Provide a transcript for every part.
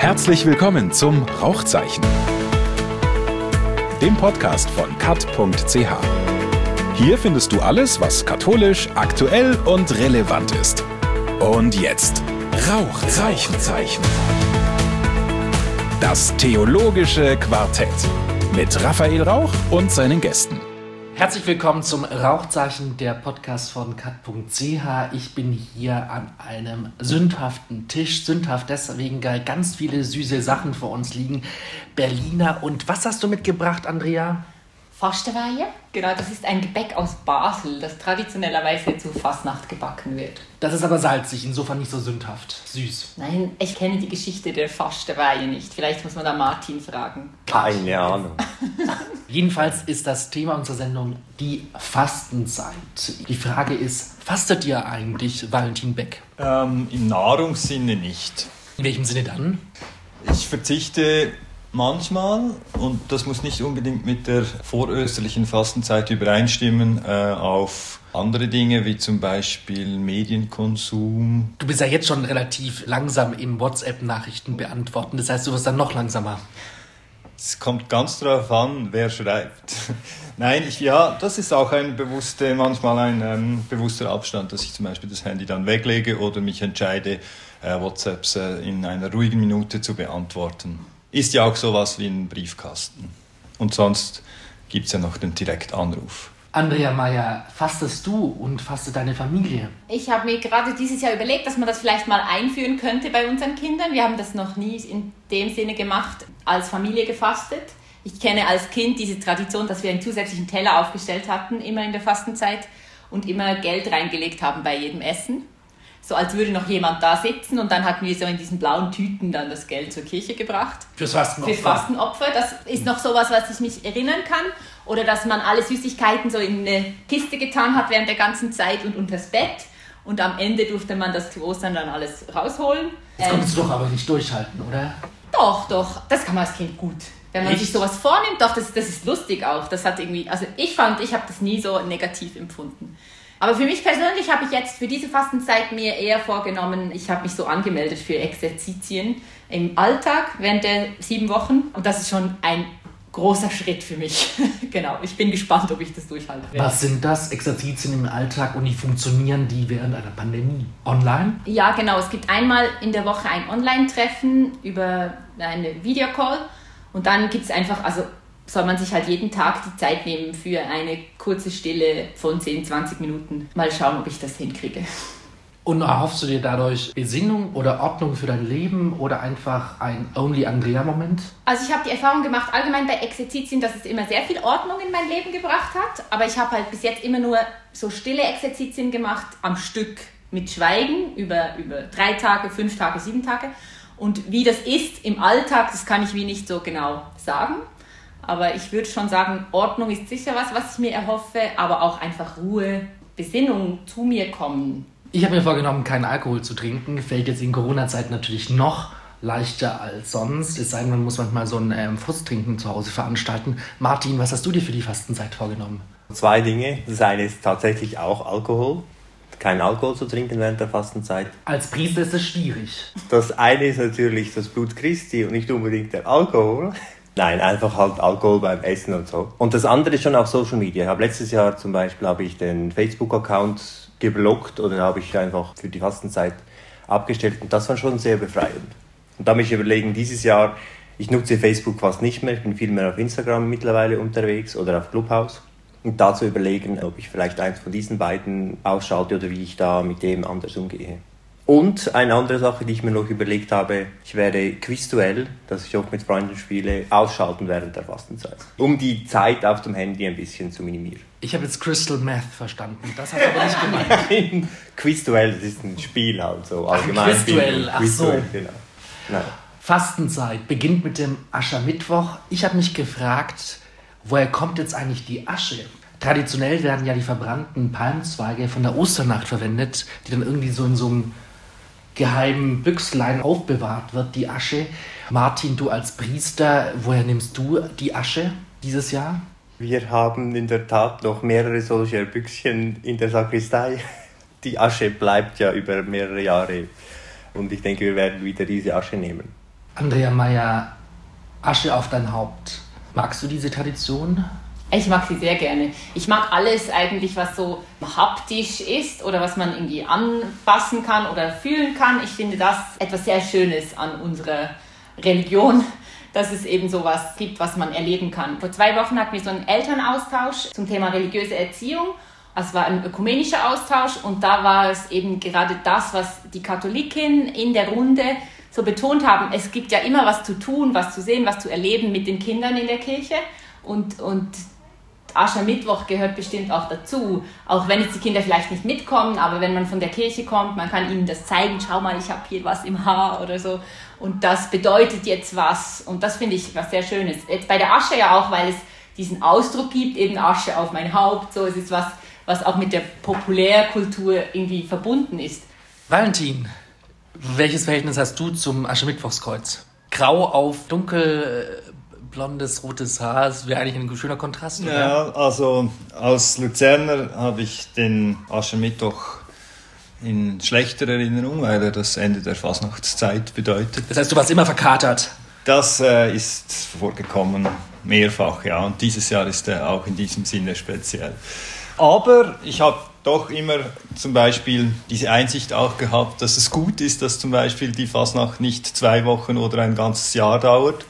Herzlich willkommen zum Rauchzeichen, dem Podcast von kat.ch. Hier findest du alles, was katholisch, aktuell und relevant ist. Und jetzt Rauchzeichen. Das theologische Quartett mit Raphael Rauch und seinen Gästen. Herzlich willkommen zum Rauchzeichen, der Podcast von kat.ch. Ich bin hier an einem sündhaften Tisch. Sündhaft deswegen, weil ganz viele süße Sachen vor uns liegen. Berliner. Und was hast du mitgebracht, Andrea? Fasteweie. Genau, das ist ein Gebäck aus Basel, das traditionellerweise zu Fastnacht gebacken wird. Das ist aber salzig, insofern nicht so sündhaft. Süß. Nein, ich kenne die Geschichte der Fasteweie nicht. Vielleicht muss man da Martin fragen. Keine Ahnung. Jedenfalls ist das Thema unserer Sendung die Fastenzeit. Die Frage ist, fastet ihr eigentlich, Valentin Beck? Im Nahrungssinne nicht. In welchem Sinne dann? Ich verzichte manchmal, und das muss nicht unbedingt mit der vorösterlichen Fastenzeit übereinstimmen, auf andere Dinge, wie zum Beispiel Medienkonsum. Du bist ja jetzt schon relativ langsam im WhatsApp-Nachrichten beantworten, das heißt, du wirst dann noch langsamer. Es kommt ganz darauf an, wer schreibt. Nein, das ist auch manchmal ein bewusster Abstand, dass ich zum Beispiel das Handy dann weglege oder mich entscheide, WhatsApps in einer ruhigen Minute zu beantworten. Ist ja auch sowas wie ein Briefkasten. Und sonst gibt es ja noch den Direktanruf. Andrea Meyer, fastest du und fastet deine Familie? Ich habe mir gerade dieses Jahr überlegt, dass man das vielleicht mal einführen könnte bei unseren Kindern. Wir haben das noch nie in dem Sinne gemacht, als Familie gefastet. Ich kenne als Kind diese Tradition, dass wir einen zusätzlichen Teller aufgestellt hatten, immer in der Fastenzeit, und immer Geld reingelegt haben bei jedem Essen. So als würde noch jemand da sitzen, und dann hatten wir so in diesen blauen Tüten dann das Geld zur Kirche gebracht. Fürs Fastenopfer. Fürs Fastenopfer. Das ist noch sowas, was ich mich erinnern kann. Oder dass man alle Süßigkeiten so in eine Kiste getan hat während der ganzen Zeit und unters Bett. Und am Ende durfte man das zu Ostern dann alles rausholen. Das konntest du doch aber nicht durchhalten, oder? Doch. Das kann man als Kind gut. Wenn man sich sowas vornimmt, doch, das ist lustig auch. Das hat irgendwie, also ich habe das nie so negativ empfunden. Aber für mich persönlich habe ich jetzt für diese Fastenzeit mir eher vorgenommen, ich habe mich so angemeldet für Exerzitien im Alltag während der 7 Wochen. Und das ist schon ein großer Schritt für mich. Genau, ich bin gespannt, ob ich das durchhalte. Was sind das, Exerzitien im Alltag, und wie funktionieren die während einer Pandemie? Online? Ja, genau. Es gibt einmal in der Woche ein Online-Treffen über eine Videocall. Und dann gibt es einfach, soll man sich halt jeden Tag die Zeit nehmen für eine kurze Stille von 10-20 Minuten. Mal schauen, ob ich das hinkriege. Und erhoffst du dir dadurch Besinnung oder Ordnung für dein Leben oder einfach ein Only-Andrea-Moment? Also ich habe die Erfahrung gemacht, allgemein bei Exerzitien, dass es immer sehr viel Ordnung in mein Leben gebracht hat. Aber ich habe halt bis jetzt immer nur so stille Exerzitien gemacht am Stück mit Schweigen über 3 Tage, 5 Tage, 7 Tage. Und wie das ist im Alltag, das kann ich wie nicht so genau sagen. Aber ich würde schon sagen, Ordnung ist sicher was ich mir erhoffe, aber auch einfach Ruhe, Besinnung, zu mir kommen. Ich habe mir vorgenommen, keinen Alkohol zu trinken. Fällt jetzt in Corona-Zeit natürlich noch leichter als sonst. Es sei denn, man muss manchmal so ein Frusttrinken zu Hause veranstalten. Martin, was hast du dir für die Fastenzeit vorgenommen? 2 Dinge. Das eine ist tatsächlich auch Alkohol. Keinen Alkohol zu trinken während der Fastenzeit. Als Priester ist es schwierig. Das eine ist natürlich das Blut Christi und nicht unbedingt der Alkohol. Nein, einfach halt Alkohol beim Essen und so. Und das andere ist schon auch Social Media. Ich habe letztes Jahr zum Beispiel den Facebook-Account geblockt oder habe ich einfach für die Fastenzeit abgestellt. Und das war schon sehr befreiend. Und da muss ich überlegen, dieses Jahr, ich nutze Facebook fast nicht mehr. Ich bin viel mehr auf Instagram mittlerweile unterwegs oder auf Clubhouse. Und da zu überlegen, ob ich vielleicht eins von diesen beiden ausschalte oder wie ich da mit dem anders umgehe. Und eine andere Sache, die ich mir noch überlegt habe, ich werde Quizduell, das ich oft mit Freunden spiele, ausschalten während der Fastenzeit. Um die Zeit auf dem Handy ein bisschen zu minimieren. Ich habe jetzt Crystal Meth verstanden, das hast du aber nicht gemeint. Quizduell, das ist ein Spiel halt so. Allgemein. Quizduell, ach so. Genau. Nein. Fastenzeit beginnt mit dem Aschermittwoch. Ich habe mich gefragt, woher kommt jetzt eigentlich die Asche? Traditionell werden ja die verbrannten Palmzweige von der Osternacht verwendet, die dann irgendwie so in so einem geheimen Büchslein aufbewahrt wird, die Asche. Martin, du als Priester, woher nimmst du die Asche dieses Jahr? Wir haben in der Tat noch mehrere solcher Büchschen in der Sakristei. Die Asche bleibt ja über mehrere Jahre und ich denke, wir werden wieder diese Asche nehmen. Andrea Meier, Asche auf dein Haupt. Magst du diese Tradition? Ich mag sie sehr gerne. Ich mag alles eigentlich, was so haptisch ist oder was man irgendwie anpassen kann oder fühlen kann. Ich finde das etwas sehr Schönes an unserer Religion, dass es eben sowas gibt, was man erleben kann. Vor 2 Wochen hatten wir so einen Elternaustausch zum Thema religiöse Erziehung. Es war ein ökumenischer Austausch und da war es eben gerade das, was die Katholiken in der Runde so betont haben. Es gibt ja immer was zu tun, was zu sehen, was zu erleben mit den Kindern in der Kirche und Aschermittwoch gehört bestimmt auch dazu, auch wenn jetzt die Kinder vielleicht nicht mitkommen, aber wenn man von der Kirche kommt, man kann ihnen das zeigen, schau mal, ich habe hier was im Haar oder so und das bedeutet jetzt was und das finde ich was sehr Schönes. Jetzt bei der Asche ja auch, weil es diesen Ausdruck gibt, eben Asche auf mein Haupt, so es ist was auch mit der Populärkultur irgendwie verbunden ist. Valentin, welches Verhältnis hast du zum Aschermittwochskreuz? Grau auf dunkel, blondes, rotes Haar, das wäre eigentlich ein schöner Kontrast, oder? Ja, also als Luzerner habe ich den Aschermittwoch in schlechter Erinnerung, weil er das Ende der Fasnachtszeit bedeutet. Das heißt, du warst immer verkatert? Das ist vorgekommen, mehrfach, ja. Und dieses Jahr ist er auch in diesem Sinne speziell. Aber ich habe doch immer zum Beispiel diese Einsicht auch gehabt, dass es gut ist, dass zum Beispiel die Fasnacht nicht 2 Wochen oder ein ganzes Jahr dauert.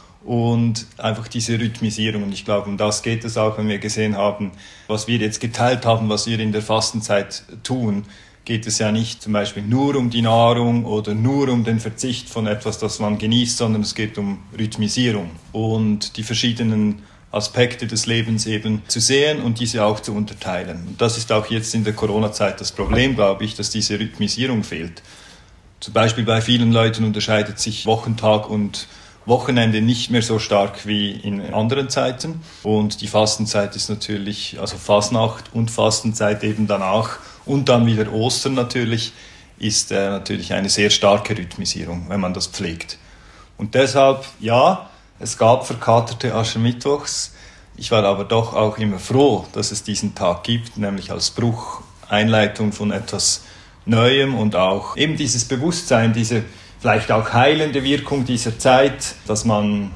Und einfach diese Rhythmisierung. Und ich glaube, um das geht es auch, wenn wir gesehen haben, was wir jetzt geteilt haben, was wir in der Fastenzeit tun, geht es ja nicht zum Beispiel nur um die Nahrung oder nur um den Verzicht von etwas, das man genießt, sondern es geht um Rhythmisierung und die verschiedenen Aspekte des Lebens eben zu sehen und diese auch zu unterteilen. Und das ist auch jetzt in der Corona-Zeit das Problem, glaube ich, dass diese Rhythmisierung fehlt. Zum Beispiel bei vielen Leuten unterscheidet sich Wochentag und Wochenende nicht mehr so stark wie in anderen Zeiten. Und die Fastenzeit ist natürlich, also Fasnacht und Fastenzeit eben danach und dann wieder Ostern natürlich, ist natürlich eine sehr starke Rhythmisierung, wenn man das pflegt. Und deshalb, ja, es gab verkaterte Aschermittwochs. Ich war aber doch auch immer froh, dass es diesen Tag gibt, nämlich als Bruch, Einleitung von etwas Neuem und auch eben dieses Bewusstsein, diese vielleicht auch heilende Wirkung dieser Zeit, dass man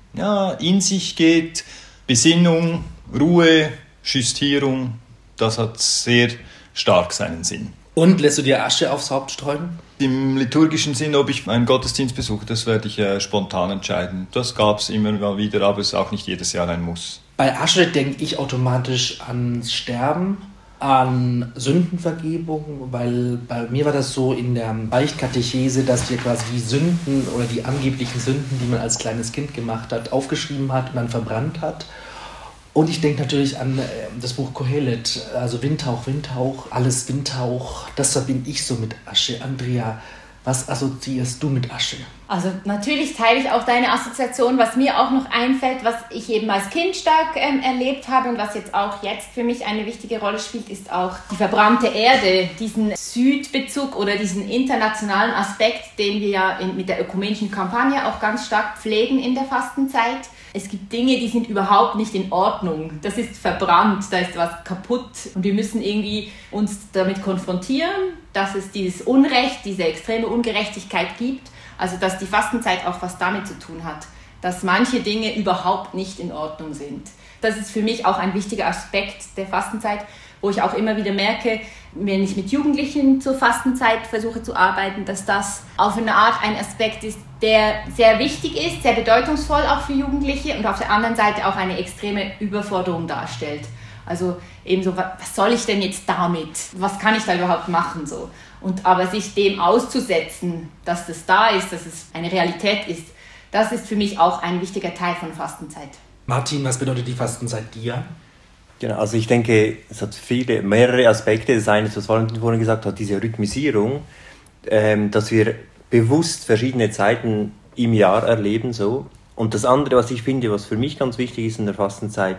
in sich geht, Besinnung, Ruhe, Justierung, das hat sehr stark seinen Sinn. Und lässt du dir Asche aufs Haupt streuen? Im liturgischen Sinn, ob ich einen Gottesdienst besuche, das werde ich spontan entscheiden. Das gab es immer mal wieder, aber es ist auch nicht jedes Jahr ein Muss. Bei Asche denke ich automatisch ans Sterben, an Sündenvergebung, weil bei mir war das so in der Beichtkatechese, dass wir quasi die Sünden oder die angeblichen Sünden, die man als kleines Kind gemacht hat, aufgeschrieben hat und dann verbrannt hat. Und ich denke natürlich an das Buch Kohelet, also Windhauch, Windhauch, alles Windhauch. Das verbinde ich so mit Asche. Andrea, was assoziierst du mit Asche? Also natürlich teile ich auch deine Assoziation. Was mir auch noch einfällt, was ich eben als Kind stark erlebt habe und was jetzt auch jetzt für mich eine wichtige Rolle spielt, ist auch die verbrannte Erde, diesen Südbezug oder diesen internationalen Aspekt, den wir ja mit der ökumenischen Kampagne auch ganz stark pflegen in der Fastenzeit. Es gibt Dinge, die sind überhaupt nicht in Ordnung. Das ist verbrannt, da ist was kaputt und wir müssen irgendwie uns damit konfrontieren, dass es dieses Unrecht, diese extreme Ungerechtigkeit gibt. Also dass die Fastenzeit auch was damit zu tun hat, dass manche Dinge überhaupt nicht in Ordnung sind. Das ist für mich auch ein wichtiger Aspekt der Fastenzeit, wo ich auch immer wieder merke, wenn ich mit Jugendlichen zur Fastenzeit versuche zu arbeiten, dass das auf eine Art ein Aspekt ist, der sehr wichtig ist, sehr bedeutungsvoll auch für Jugendliche und auf der anderen Seite auch eine extreme Überforderung darstellt. Also eben so, was soll ich denn jetzt damit? Was kann ich da überhaupt machen? So. Aber sich dem auszusetzen, dass das da ist, dass es eine Realität ist, das ist für mich auch ein wichtiger Teil von Fastenzeit. Martin, was bedeutet die Fastenzeit dir? Genau, also ich denke, es hat mehrere Aspekte. Das eine, was Valentin vorhin gesagt hat, diese Rhythmisierung, dass wir bewusst verschiedene Zeiten im Jahr erleben. So. Und das andere, was ich finde, was für mich ganz wichtig ist in der Fastenzeit,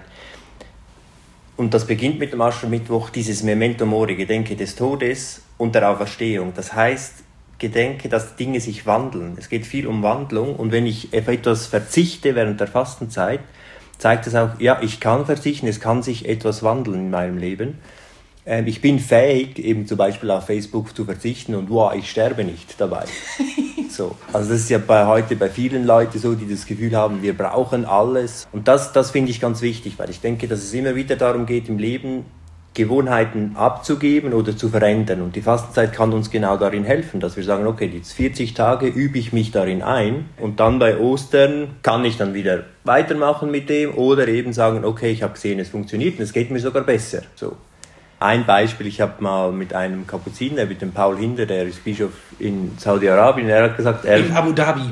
und das beginnt mit dem Aschermittwoch, dieses Memento Mori, Gedenke des Todes und der Auferstehung. Das heißt, Gedenke, dass Dinge sich wandeln. Es geht viel um Wandlung und wenn ich auf etwas verzichte während der Fastenzeit, zeigt es auch, ja, ich kann verzichten, es kann sich etwas wandeln in meinem Leben. Ich bin fähig, eben zum Beispiel auf Facebook zu verzichten und wow, ich sterbe nicht dabei. so. Also das ist ja heute bei vielen Leuten so, die das Gefühl haben, wir brauchen alles. Und das finde ich ganz wichtig, weil ich denke, dass es immer wieder darum geht, im Leben Gewohnheiten abzugeben oder zu verändern. Und die Fastenzeit kann uns genau darin helfen, dass wir sagen, okay, jetzt 40 Tage übe ich mich darin ein und dann bei Ostern kann ich dann wieder weitermachen mit dem oder eben sagen, okay, ich habe gesehen, es funktioniert und es geht mir sogar besser. So. Ein Beispiel, ich habe mal mit einem Kapuziner, mit dem Paul Hinder, der ist Bischof in Saudi-Arabien, er hat gesagt... In Abu Dhabi.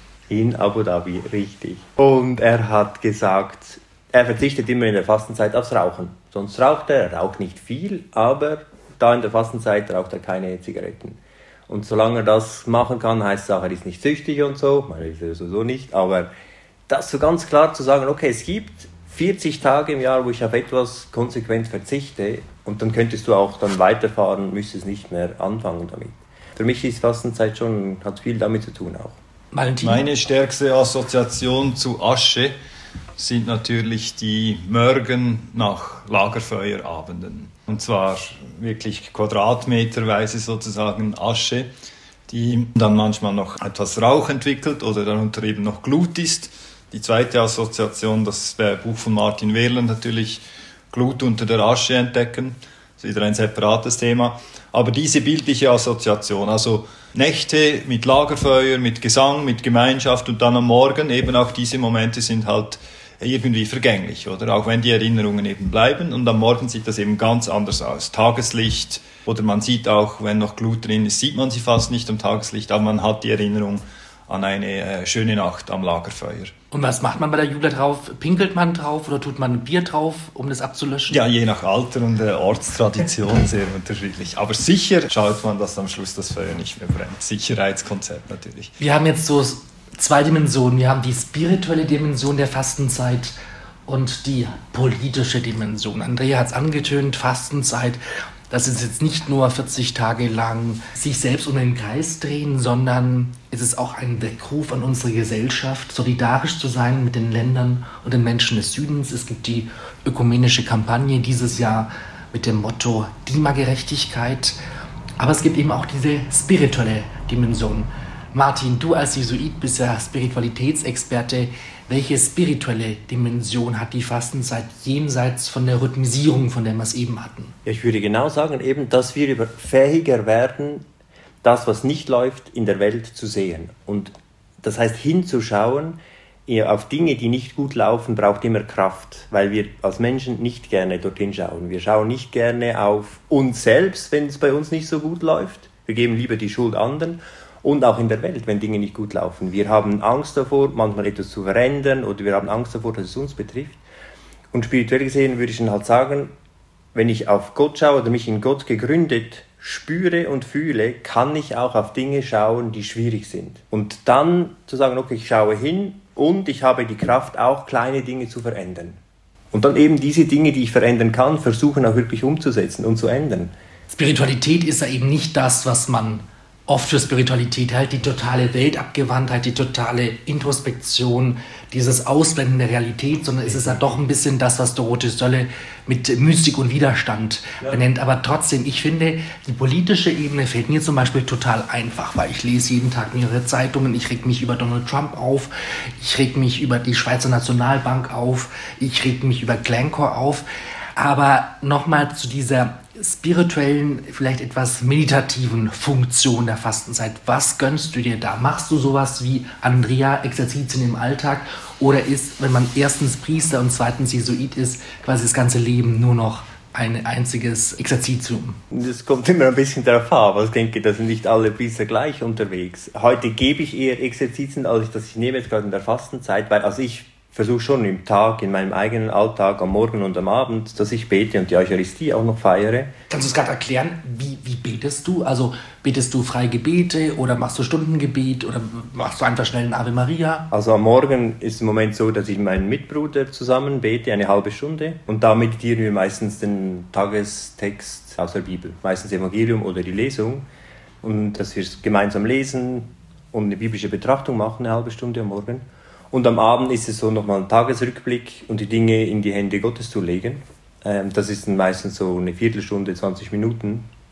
In Abu Dhabi, richtig. Und er hat gesagt, er verzichtet immer in der Fastenzeit aufs Rauchen. Sonst raucht er raucht nicht viel, aber da in der Fastenzeit raucht er keine Zigaretten. Und solange er das machen kann, heißt es auch, er ist nicht süchtig und so. Man ist er sowieso nicht, aber das so ganz klar zu sagen, okay, es gibt 40 Tage im Jahr, wo ich auf etwas konsequent verzichte und dann könntest du auch dann weiterfahren, müsstest nicht mehr anfangen damit. Für mich ist Fastenzeit schon, hat viel damit zu tun auch. Valentin? Meine stärkste Assoziation zu Asche sind natürlich die Mörgen nach Lagerfeuerabenden. Und zwar wirklich quadratmeterweise sozusagen Asche, die dann manchmal noch etwas Rauch entwickelt oder darunter eben noch Glut ist. Die zweite Assoziation, das Buch von Martin Wehrle natürlich, Glut unter der Asche entdecken. Das ist wieder ein separates Thema. Aber diese bildliche Assoziation, also Nächte mit Lagerfeuer, mit Gesang, mit Gemeinschaft und dann am Morgen, eben auch diese Momente sind halt irgendwie vergänglich, oder? Auch wenn die Erinnerungen eben bleiben und am Morgen sieht das eben ganz anders aus. Tageslicht oder man sieht auch, wenn noch Glut drin ist, sieht man sie fast nicht am Tageslicht, aber man hat die Erinnerung an eine schöne Nacht am Lagerfeuer. Und was macht man bei der Jubla drauf? Pinkelt man drauf oder tut man Bier drauf, um das abzulöschen? Ja, je nach Alter und Ortstradition sehr unterschiedlich. Aber sicher schaut man, dass am Schluss das Feuer nicht mehr brennt. Sicherheitskonzept natürlich. Wir haben jetzt so 2 Dimensionen. Wir haben die spirituelle Dimension der Fastenzeit und die politische Dimension. Andrea hat es angetönt, Fastenzeit. Das ist jetzt nicht nur 40 Tage lang sich selbst um den Kreis drehen, sondern es ist auch ein Weckruf an unsere Gesellschaft, solidarisch zu sein mit den Ländern und den Menschen des Südens. Es gibt die ökumenische Kampagne dieses Jahr mit dem Motto Klimagerechtigkeit. Aber es gibt eben auch diese spirituelle Dimension. Martin, du als Jesuit bist ja Spiritualitätsexperte. Welche spirituelle Dimension hat die Fastenzeit jenseits von der Rhythmisierung, von der wir es eben hatten? Ich würde genau sagen, eben, dass wir fähiger werden, das, was nicht läuft, in der Welt zu sehen. Und das heißt, hinzuschauen auf Dinge, die nicht gut laufen, braucht immer Kraft, weil wir als Menschen nicht gerne dorthin schauen. Wir schauen nicht gerne auf uns selbst, wenn es bei uns nicht so gut läuft. Wir geben lieber die Schuld anderen. Und auch in der Welt, wenn Dinge nicht gut laufen. Wir haben Angst davor, manchmal etwas zu verändern oder wir haben Angst davor, dass es uns betrifft. Und spirituell gesehen würde ich dann halt sagen, wenn ich auf Gott schaue oder mich in Gott gegründet spüre und fühle, kann ich auch auf Dinge schauen, die schwierig sind. Und dann zu sagen, okay, ich schaue hin und ich habe die Kraft, auch kleine Dinge zu verändern. Und dann eben diese Dinge, die ich verändern kann, versuchen auch wirklich umzusetzen und zu ändern. Spiritualität ist ja eben nicht das, was man oft für Spiritualität halt, die totale Weltabgewandtheit, die totale Introspektion, dieses Ausblenden der Realität, sondern es ist ja doch ein bisschen das, was Dorothee Sölle mit Mystik und Widerstand benennt. Aber trotzdem, ich finde, die politische Ebene fällt mir zum Beispiel total einfach, weil ich lese jeden Tag mehrere Zeitungen, ich reg mich über Donald Trump auf, ich reg mich über die Schweizer Nationalbank auf, ich reg mich über Glencore auf. Aber nochmal zu dieser spirituellen, vielleicht etwas meditativen Funktion der Fastenzeit. Was gönnst du dir da? Machst du sowas wie Andrea, Exerzitien im Alltag? Oder ist, wenn man erstens Priester und zweitens Jesuit ist, quasi das ganze Leben nur noch ein einziges Exerzitium? Das kommt immer ein bisschen darauf an, aber ich denke, da sind nicht alle Priester gleich unterwegs. Heute gebe ich eher Exerzitien, als ich nehme jetzt gerade in der Fastenzeit, weil ich versuche schon im Tag, in meinem eigenen Alltag, am Morgen und am Abend, dass ich bete und die Eucharistie auch noch feiere. Kannst du es gerade erklären, wie betest du? Also betest du freie Gebete oder machst du Stundengebet oder machst du einfach schnell ein Ave Maria? Also am Morgen ist es im Moment so, dass ich mit meinem Mitbruder zusammen bete, eine halbe Stunde. Und da meditieren wir meistens den Tagestext aus der Bibel, meistens Evangelium oder die Lesung. Und dass wir es gemeinsam lesen und eine biblische Betrachtung machen, eine halbe Stunde am Morgen. Und am Abend ist es so nochmal ein Tagesrückblick und die Dinge in die Hände Gottes zu legen. Das ist dann meistens so eine Viertelstunde, 20 Minuten.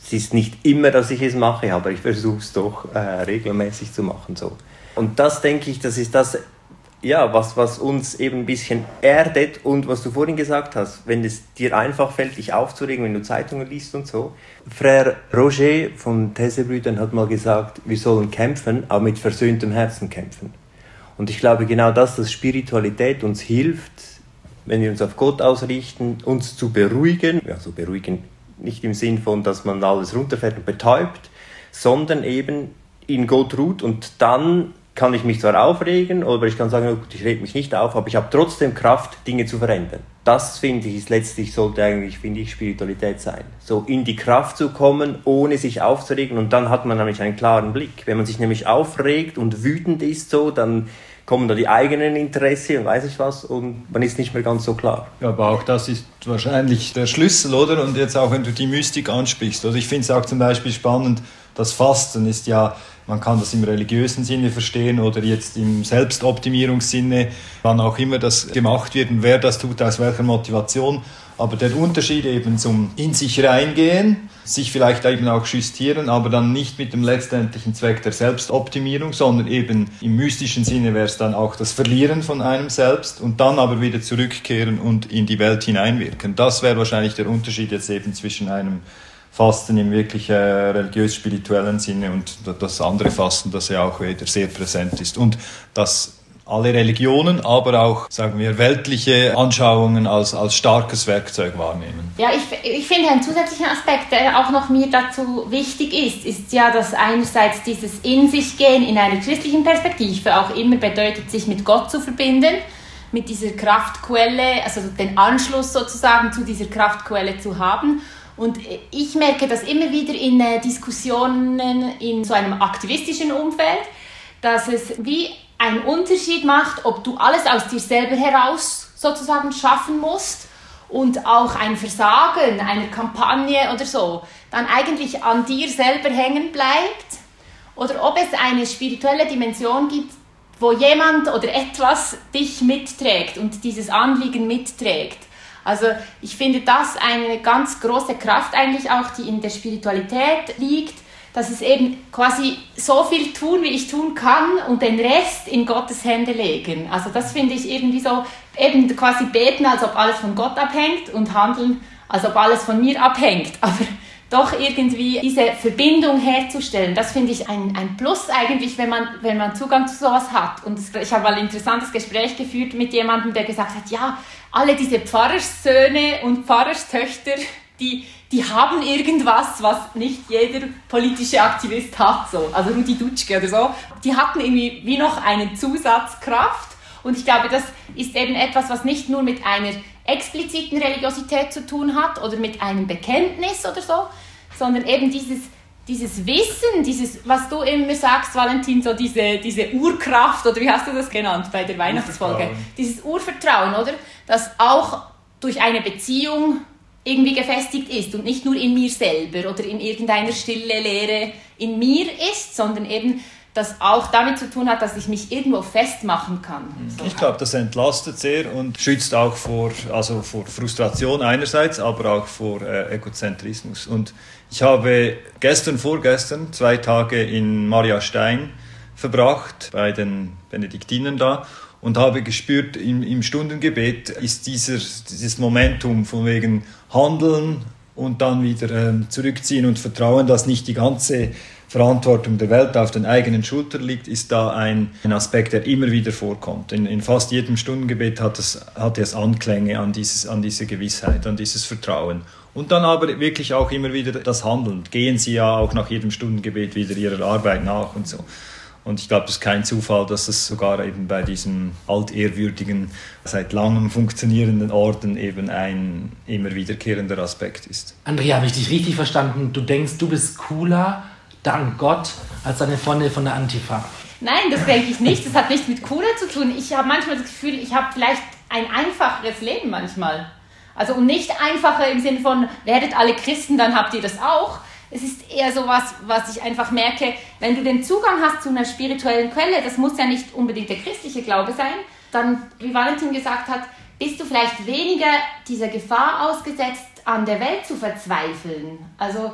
Es ist nicht immer, dass ich es mache, aber ich versuche es doch regelmäßig zu machen. So. Und das, denke ich, das ist das, ja, was uns eben ein bisschen erdet und was du vorhin gesagt hast, wenn es dir einfach fällt, dich aufzuregen, wenn du Zeitungen liest und so. Frère Roger von These-Brüdern hat mal gesagt, wir sollen kämpfen, aber mit versöhntem Herzen kämpfen. Und ich glaube genau das, dass Spiritualität uns hilft, wenn wir uns auf Gott ausrichten, uns zu beruhigen. Also beruhigen nicht im Sinn von, dass man alles runterfährt und betäubt, sondern eben in Gott ruht und dann kann ich mich zwar aufregen, oder ich kann sagen, oh, ich reg mich nicht auf, aber ich habe trotzdem Kraft, Dinge zu verändern. Das, finde ich, sollte eigentlich, finde ich, Spiritualität sein. So in die Kraft zu kommen, ohne sich aufzuregen, und dann hat man nämlich einen klaren Blick. Wenn man sich nämlich aufregt und wütend ist, so, dann kommen da die eigenen Interessen und weiß ich was, und man ist nicht mehr ganz so klar. Ja, aber auch das ist wahrscheinlich der Schlüssel, oder? Und jetzt auch, wenn du die Mystik ansprichst. Also ich finde es auch zum Beispiel spannend, das Fasten ist ja, man kann das im religiösen Sinne verstehen oder jetzt im Selbstoptimierungssinne, wann auch immer das gemacht wird und wer das tut, aus welcher Motivation. Aber der Unterschied eben zum in sich reingehen, sich vielleicht eben auch justieren, aber dann nicht mit dem letztendlichen Zweck der Selbstoptimierung, sondern eben im mystischen Sinne wäre es dann auch das Verlieren von einem selbst und dann aber wieder zurückkehren und in die Welt hineinwirken. Das wäre wahrscheinlich der Unterschied jetzt eben zwischen einem Fasten im wirklich religiös-spirituellen Sinne und das andere Fasten, das ja auch wieder sehr präsent ist. Und das alle Religionen, aber auch, sagen wir, weltliche Anschauungen als starkes Werkzeug wahrnehmen. Ja, ich finde, ein zusätzlicher Aspekt, der auch noch mir dazu wichtig ist ja, dass einerseits dieses In sich gehen in einer christlichen Perspektive auch immer bedeutet, sich mit Gott zu verbinden, mit dieser Kraftquelle, also den Anschluss sozusagen zu dieser Kraftquelle zu haben. Und ich merke das immer wieder in Diskussionen in so einem aktivistischen Umfeld, dass es wie einen Unterschied macht, ob du alles aus dir selber heraus sozusagen schaffen musst und auch ein Versagen einer Kampagne oder so dann eigentlich an dir selber hängen bleibt oder ob es eine spirituelle Dimension gibt, wo jemand oder etwas dich mitträgt und dieses Anliegen mitträgt. Also ich finde das eine ganz große Kraft eigentlich auch, die in der Spiritualität liegt, dass es eben quasi so viel tun, wie ich tun kann und den Rest in Gottes Hände legen. Also das finde ich irgendwie so, eben quasi beten, als ob alles von Gott abhängt und handeln, als ob alles von mir abhängt. Aber doch irgendwie diese Verbindung herzustellen, das finde ich ein Plus eigentlich, wenn man Zugang zu sowas hat. Und ich habe mal ein interessantes Gespräch geführt mit jemandem, der gesagt hat, ja, alle diese Pfarrerssöhne und Pfarrerstöchter, die haben irgendwas, was nicht jeder politische Aktivist hat. So. Also Rudi Dutschke oder so. Die hatten irgendwie wie noch eine Zusatzkraft. Und ich glaube, das ist eben etwas, was nicht nur mit einer expliziten Religiosität zu tun hat oder mit einem Bekenntnis oder so, sondern eben dieses Wissen, was du immer sagst, Valentin, so diese Urkraft, oder wie hast du das genannt bei der Weihnachtsfolge? Dieses Urvertrauen, oder? Das auch durch eine Beziehung irgendwie gefestigt ist und nicht nur in mir selber oder in irgendeiner stille Leere in mir ist, sondern eben das auch damit zu tun hat, dass ich mich irgendwo festmachen kann. So. Ich glaube, das entlastet sehr und schützt auch vor Frustration einerseits, aber auch vor Egozentrismus. Und ich habe vorgestern 2 Tage in Maria Stein verbracht, bei den Benediktinern da, und habe gespürt, im Stundengebet ist dieses Momentum von wegen Handeln und dann wieder zurückziehen und Vertrauen, dass nicht die ganze Verantwortung der Welt auf den eigenen Schultern liegt, ist da ein Aspekt, der immer wieder vorkommt. In fast jedem Stundengebet hat es Anklänge an diese Gewissheit, an dieses Vertrauen. Und dann aber wirklich auch immer wieder das Handeln. Gehen Sie ja auch nach jedem Stundengebet wieder Ihrer Arbeit nach und so. Und ich glaube, es ist kein Zufall, dass es sogar eben bei diesem altehrwürdigen, seit langem funktionierenden Orden eben ein immer wiederkehrender Aspekt ist. Andrea, habe ich dich richtig verstanden? Du denkst, du bist cooler, dank Gott, als deine Freunde von der Antifa? Nein, das denke ich nicht. Das hat nichts mit cooler zu tun. Ich habe manchmal das Gefühl, ich habe vielleicht ein einfacheres Leben manchmal. Also und nicht einfacher im Sinne von, werdet alle Christen, dann habt ihr das auch. Es ist eher so was ich einfach merke, wenn du den Zugang hast zu einer spirituellen Quelle, das muss ja nicht unbedingt der christliche Glaube sein, dann, wie Valentin gesagt hat, bist du vielleicht weniger dieser Gefahr ausgesetzt, an der Welt zu verzweifeln. Also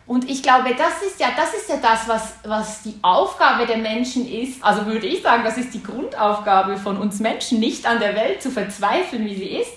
Und ich glaube, das ist ja das, was die Aufgabe der Menschen ist. Also würde ich sagen, das ist die Grundaufgabe von uns Menschen, nicht an der Welt zu verzweifeln, wie sie ist,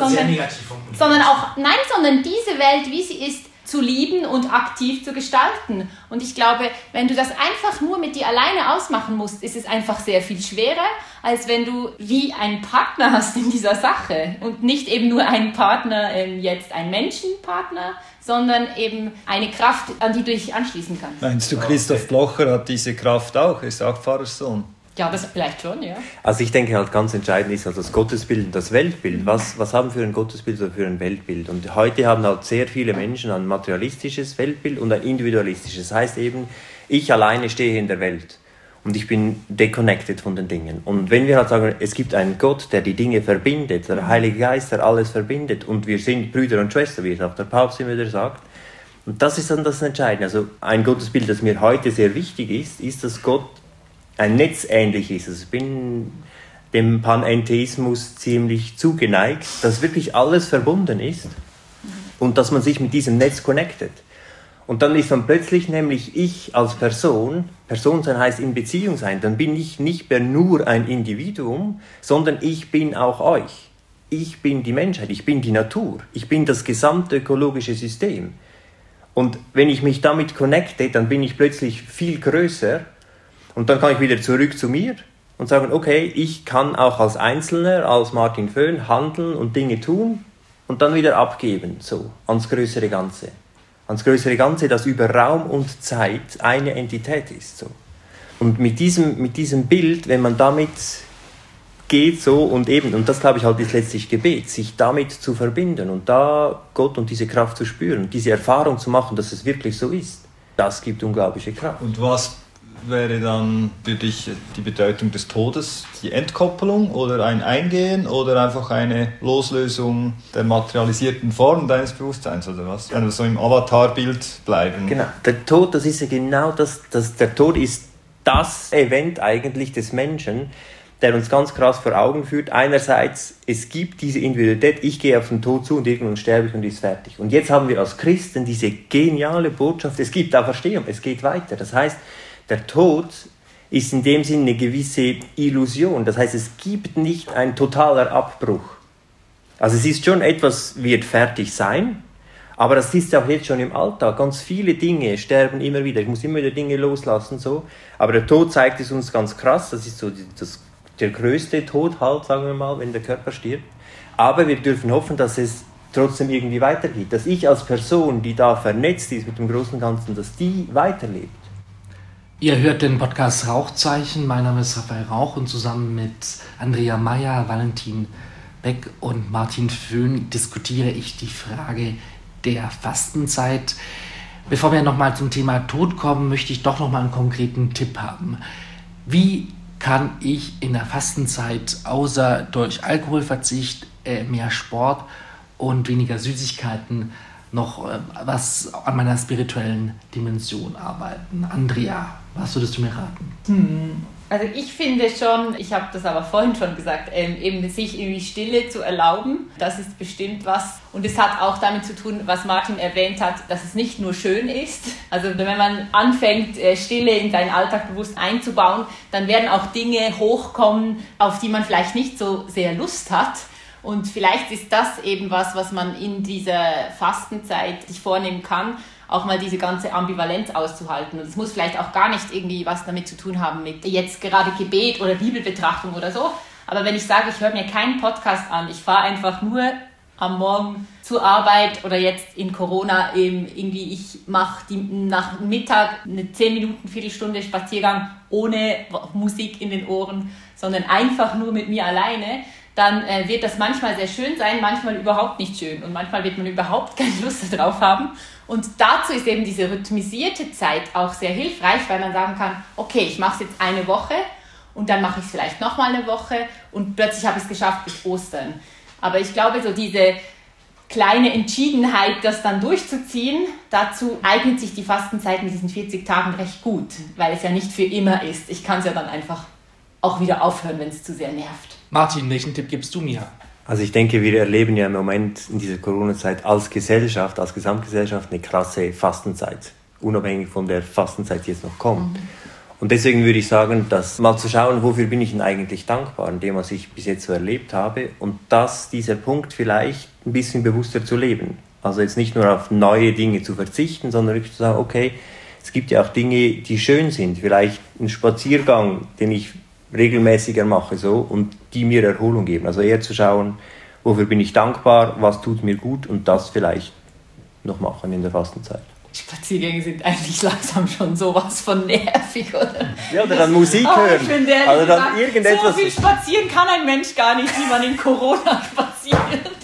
sondern diese Welt, wie sie ist, zu lieben und aktiv zu gestalten. Und ich glaube, wenn du das einfach nur mit dir alleine ausmachen musst, ist es einfach sehr viel schwerer, als wenn du wie einen Partner hast in dieser Sache. Und nicht eben nur einen Partner, jetzt ein Menschenpartner, sondern eben eine Kraft, an die du dich anschließen kannst. Meinst du, Christoph Blocher hat diese Kraft auch? Er ist auch Pfarrerssohn. Ja, das vielleicht schon, ja. Also ich denke halt ganz entscheidend ist halt das Gottesbild und das Weltbild. Was haben wir für ein Gottesbild oder für ein Weltbild? Und heute haben halt sehr viele Menschen ein materialistisches Weltbild und ein individualistisches. Das heißt eben, ich alleine stehe in der Welt und ich bin deconnected von den Dingen. Und wenn wir halt sagen, es gibt einen Gott, der die Dinge verbindet, der Heilige Geist, der alles verbindet und wir sind Brüder und Schwestern, wie es auch der Papst immer wieder sagt, und das ist dann das Entscheidende. Also ein Gottesbild, das mir heute sehr wichtig ist, dass Gott ein Netz ähnlich ist. Also ich bin dem Panentheismus ziemlich zugeneigt, dass wirklich alles verbunden ist und dass man sich mit diesem Netz connectet. Und dann ist dann plötzlich nämlich ich als Person sein heißt in Beziehung sein, dann bin ich nicht mehr nur ein Individuum, sondern ich bin auch euch. Ich bin die Menschheit, ich bin die Natur, ich bin das gesamte ökologische System. Und wenn ich mich damit connecte, dann bin ich plötzlich viel größer. Und dann kann ich wieder zurück zu mir und sagen, okay, ich kann auch als Einzelner, als Martin Föhn handeln und Dinge tun und dann wieder abgeben, so, ans größere Ganze. Ans größere Ganze, das über Raum und Zeit eine Entität ist, so. Und mit diesem Bild, wenn man damit geht, so, und das glaube ich halt ist letztlich Gebet, sich damit zu verbinden und da Gott und diese Kraft zu spüren, diese Erfahrung zu machen, dass es wirklich so ist, das gibt unglaubliche Kraft. Und was wäre dann für dich die Bedeutung des Todes? Die Entkoppelung oder ein Eingehen oder einfach eine Loslösung der materialisierten Form deines Bewusstseins oder was? Also so im Avatarbild bleiben. Genau, der Tod, das ist ja genau das, der Tod ist das Event eigentlich des Menschen, der uns ganz krass vor Augen führt. Einerseits, es gibt diese Individualität, ich gehe auf den Tod zu und irgendwann sterbe ich und ist fertig. Und jetzt haben wir als Christen diese geniale Botschaft, es gibt Auferstehung, es geht weiter. Das heißt, der Tod ist in dem Sinne eine gewisse Illusion. Das heißt, es gibt nicht ein totaler Abbruch. Also es ist schon etwas, wird fertig sein, aber das ist auch jetzt schon im Alltag. Ganz viele Dinge sterben immer wieder. Ich muss immer wieder Dinge loslassen. So. Aber der Tod zeigt es uns ganz krass. Das ist so der größte Tod halt, sagen wir mal, wenn der Körper stirbt. Aber wir dürfen hoffen, dass es trotzdem irgendwie weitergeht. Dass ich als Person, die da vernetzt ist mit dem großen Ganzen, dass die weiterlebt. Ihr hört den Podcast Rauchzeichen. Mein Name ist Raphael Rauch und zusammen mit Andrea Meyer, Valentin Beck und Martin Föhn diskutiere ich die Frage der Fastenzeit. Bevor wir nochmal zum Thema Tod kommen, möchte ich doch nochmal einen konkreten Tipp haben. Wie kann ich in der Fastenzeit außer durch Alkoholverzicht, mehr Sport und weniger Süßigkeiten noch was an meiner spirituellen Dimension arbeiten? Andrea, was würdest du mir raten? Also ich finde schon, ich habe das aber vorhin schon gesagt, eben sich irgendwie Stille zu erlauben, das ist bestimmt was. Und es hat auch damit zu tun, was Martin erwähnt hat, dass es nicht nur schön ist. Also wenn man anfängt, Stille in seinen Alltag bewusst einzubauen, dann werden auch Dinge hochkommen, auf die man vielleicht nicht so sehr Lust hat. Und vielleicht ist das eben was man in dieser Fastenzeit sich vornehmen kann, auch mal diese ganze Ambivalenz auszuhalten. Und es muss vielleicht auch gar nicht irgendwie was damit zu tun haben mit jetzt gerade Gebet oder Bibelbetrachtung oder so. Aber wenn ich sage, ich höre mir keinen Podcast an, ich fahre einfach nur am Morgen zur Arbeit oder jetzt in Corona eben irgendwie, ich mache nach Mittag eine 10 Minuten, Viertelstunde Spaziergang ohne Musik in den Ohren, sondern einfach nur mit mir alleine, dann wird das manchmal sehr schön sein, manchmal überhaupt nicht schön und manchmal wird man überhaupt keine Lust darauf haben. Und dazu ist eben diese rhythmisierte Zeit auch sehr hilfreich, weil man sagen kann, okay, ich mache es jetzt eine Woche und dann mache ich es vielleicht nochmal eine Woche und plötzlich habe ich es geschafft bis Ostern. Aber ich glaube, so diese kleine Entschiedenheit, das dann durchzuziehen, dazu eignet sich die Fastenzeit mit diesen 40 Tagen recht gut, weil es ja nicht für immer ist. Ich kann es ja dann einfach auch wieder aufhören, wenn es zu sehr nervt. Martin, welchen Tipp gibst du mir? Also ich denke, wir erleben ja im Moment in dieser Corona-Zeit als Gesellschaft, als Gesamtgesellschaft eine krasse Fastenzeit. unabhängig von der Fastenzeit, die jetzt noch kommt. Und deswegen würde ich sagen, dass mal zu schauen, wofür bin ich denn eigentlich dankbar, in dem, was ich bis jetzt so erlebt habe, und dieser Punkt vielleicht ein bisschen bewusster zu leben. Also jetzt nicht nur auf neue Dinge zu verzichten, sondern wirklich zu sagen, okay, es gibt ja auch Dinge, die schön sind. Vielleicht ein Spaziergang, den ich regelmäßiger mache, so, und die mir Erholung geben. Also eher zu schauen, wofür bin ich dankbar, was tut mir gut, und das vielleicht noch machen in der Fastenzeit. Spaziergänge sind eigentlich langsam schon sowas von nervig, oder? Ja, oder dann Musik hören. Ich finde ehrlich also dann gesagt, irgendetwas. so viel spazieren kann ein Mensch gar nicht, wie man in Corona spaziert.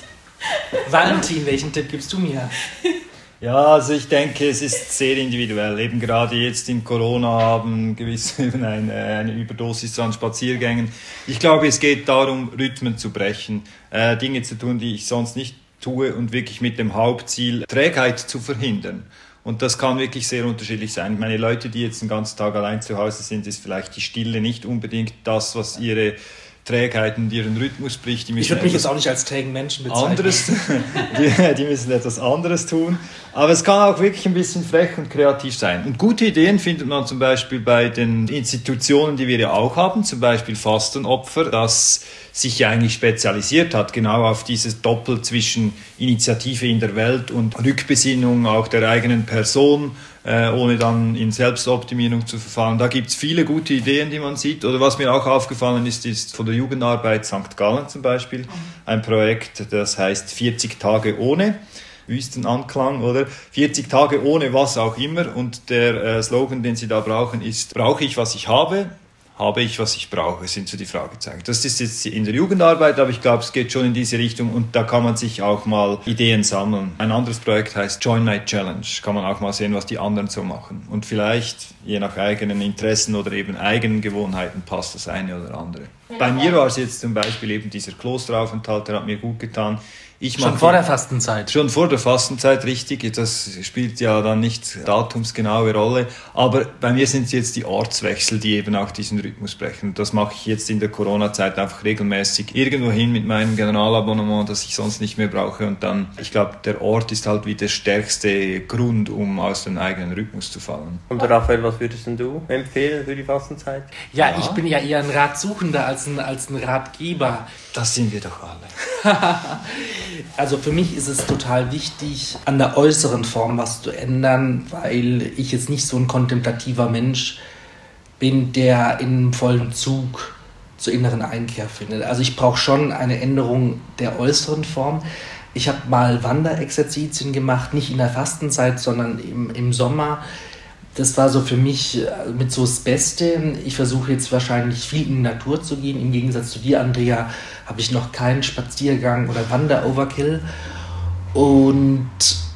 Valentin, welchen Tipp gibst du mir? Ja, also ich denke, es ist sehr individuell. Eben gerade jetzt in Corona haben gewisse eben eine Überdosis an Spaziergängen. Ich glaube, es geht darum, Rhythmen zu brechen, Dinge zu tun, die ich sonst nicht tue, und wirklich mit dem Hauptziel, Trägheit zu verhindern. Und das kann wirklich sehr unterschiedlich sein. Ich meine, Leute, die jetzt den ganzen Tag allein zu Hause sind, ist vielleicht die Stille nicht unbedingt das, was ihre Trägheit und ihren Rhythmus bricht. Ich würde mich jetzt auch nicht als trägen Menschen bezeichnen. Die müssen etwas anderes tun. Aber es kann auch wirklich ein bisschen frech und kreativ sein. Und gute Ideen findet man zum Beispiel bei den Institutionen, die wir ja auch haben, zum Beispiel Fastenopfer, das sich ja eigentlich spezialisiert hat, genau auf dieses Doppel zwischen Initiative in der Welt und Rückbesinnung auch der eigenen Person, ohne dann in Selbstoptimierung zu verfallen. Da gibt es viele gute Ideen, die man sieht. Oder was mir auch aufgefallen ist von der Jugendarbeit St. Gallen zum Beispiel, ein Projekt, das heißt 40 Tage ohne. Wüstenanklang, oder? 40 Tage ohne was auch immer. Und der Slogan, den sie da brauchen, ist: Brauche ich, was ich habe ich, was ich brauche, sind so die Fragezeichen. Das ist jetzt in der Jugendarbeit, aber ich glaube, es geht schon in diese Richtung, und da kann man sich auch mal Ideen sammeln. Ein anderes Projekt heißt Join My Challenge. Kann man auch mal sehen, was die anderen so machen. Und vielleicht, je nach eigenen Interessen oder eben eigenen Gewohnheiten, passt das eine oder andere. Bei mir war es jetzt zum Beispiel eben dieser Klosteraufenthalt, der hat mir gut getan. Schon vor der Fastenzeit. Schon vor der Fastenzeit, richtig. Das spielt ja dann nicht datumsgenaue Rolle. Aber bei mir sind es jetzt die Ortswechsel, die eben auch diesen Rhythmus brechen. Das mache ich jetzt in der Corona-Zeit einfach regelmäßig irgendwo hin mit meinem Generalabonnement, das ich sonst nicht mehr brauche. Und dann, ich glaube, der Ort ist halt wie der stärkste Grund, um aus dem eigenen Rhythmus zu fallen. Und Raphael, was würdest denn du empfehlen für die Fastenzeit? Ja, ich bin ja eher ein Ratsuchender als ein Ratgeber. Das sind wir doch alle. Also für mich ist es total wichtig, an der äußeren Form was zu ändern, weil ich jetzt nicht so ein kontemplativer Mensch bin, der in vollen Zug zur inneren Einkehr findet. Also ich brauche schon eine Änderung der äußeren Form. Ich habe mal Wanderexerzitien gemacht, nicht in der Fastenzeit, sondern im Sommer. Das war so für mich mit so das Beste. Ich versuche jetzt wahrscheinlich viel in die Natur zu gehen. Im Gegensatz zu dir, Andrea, habe ich noch keinen Spaziergang oder Wander-Overkill. Und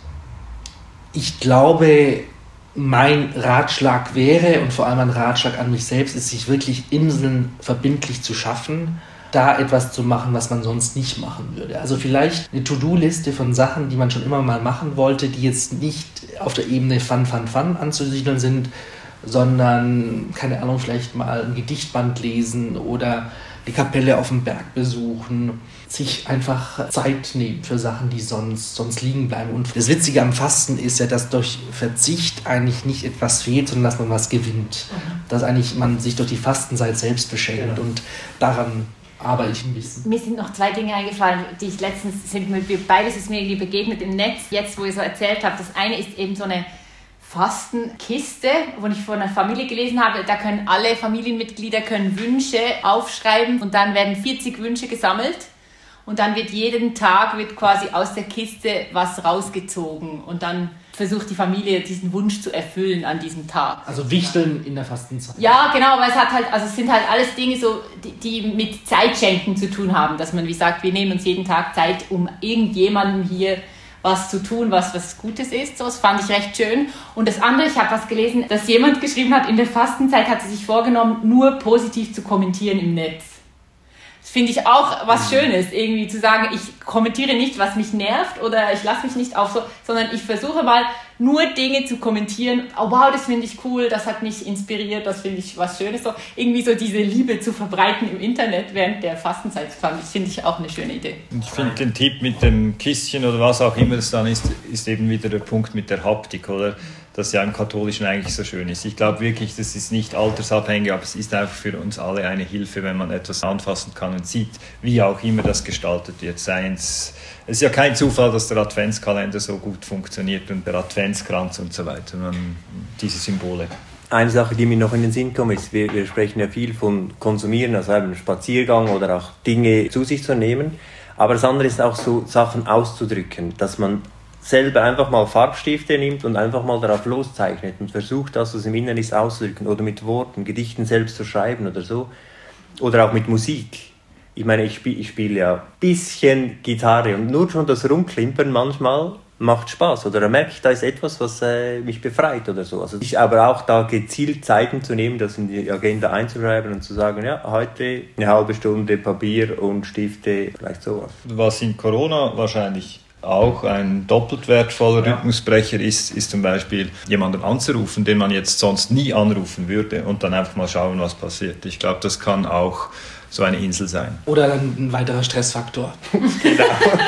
ich glaube, mein Ratschlag wäre, und vor allem ein Ratschlag an mich selbst, ist, sich wirklich Inseln verbindlich zu schaffen, da etwas zu machen, was man sonst nicht machen würde. Also vielleicht eine To-Do-Liste von Sachen, die man schon immer mal machen wollte, die jetzt nicht auf der Ebene Fun anzusiedeln sind, sondern, keine Ahnung, vielleicht mal ein Gedichtband lesen oder die Kapelle auf dem Berg besuchen, sich einfach Zeit nehmen für Sachen, die sonst liegen bleiben. Und das Witzige am Fasten ist ja, dass durch Verzicht eigentlich nicht etwas fehlt, sondern dass man was gewinnt. Dass eigentlich man sich durch die Fastenzeit selbst beschenkt, und daran arbeite ich ein bisschen. Mir sind noch 2 Dinge eingefallen, die ich letztens, beides ist mir irgendwie begegnet im Netz, jetzt wo ich so erzählt habe. Das eine ist eben so eine Fastenkiste, wo ich von einer Familie gelesen habe, da können alle Familienmitglieder Wünsche aufschreiben, und dann werden 40 Wünsche gesammelt, und dann wird jeden Tag quasi aus der Kiste was rausgezogen, und dann versucht die Familie, diesen Wunsch zu erfüllen an diesem Tag. Also Wichteln in der Fastenzeit. Ja, genau, weil es sind halt alles Dinge, so, die mit Zeitschenken zu tun haben, dass man wie sagt, wir nehmen uns jeden Tag Zeit, um irgendjemandem hier was zu tun, was Gutes ist. So, das fand ich recht schön. Und das andere, ich habe was gelesen, dass jemand geschrieben hat, in der Fastenzeit hat sie sich vorgenommen, nur positiv zu kommentieren im Netz. Das finde ich auch was Schönes, irgendwie zu sagen, ich kommentiere nicht, was mich nervt, oder ich lasse mich nicht auf so, sondern ich versuche mal nur Dinge zu kommentieren. Oh wow, das finde ich cool, das hat mich inspiriert, das finde ich was Schönes. So, irgendwie so diese Liebe zu verbreiten im Internet während der Fastenzeit, finde ich auch eine schöne Idee. Ich finde den Tipp mit dem Kistchen oder was auch immer es dann ist eben wieder der Punkt mit der Haptik, oder? das ja im Katholischen eigentlich so schön ist. Ich glaube wirklich, das ist nicht altersabhängig, aber es ist einfach für uns alle eine Hilfe, wenn man etwas anfassen kann und sieht, wie auch immer das gestaltet wird. Es ist ja kein Zufall, dass der Adventskalender so gut funktioniert und der Adventskranz und so weiter, diese Symbole. Eine Sache, die mir noch in den Sinn kommt, ist, wir sprechen ja viel von Konsumieren, also einem Spaziergang oder auch Dinge zu sich zu nehmen. Aber das andere ist auch so, Sachen auszudrücken, dass man selber einfach mal Farbstifte nimmt und einfach mal darauf loszeichnet und versucht, das, was im Inneren ist, auszudrücken oder mit Worten, Gedichten selbst zu schreiben oder so. Oder auch mit Musik. Ich meine, ich spiele ja ein bisschen Gitarre und nur schon das Rumklimpern manchmal macht Spaß. Oder da merke ich, da ist etwas, was mich befreit oder so. Also ich aber auch da gezielt Zeiten zu nehmen, das in die Agenda einzuschreiben und zu sagen, ja, heute eine halbe Stunde Papier und Stifte, vielleicht sowas. Was in Corona wahrscheinlich auch ein doppelt wertvoller Rhythmusbrecher ist zum Beispiel jemanden anzurufen, den man jetzt sonst nie anrufen würde und dann einfach mal schauen, was passiert. Ich glaube, das kann auch so eine Insel sein. Oder dann ein weiterer Stressfaktor. Genau.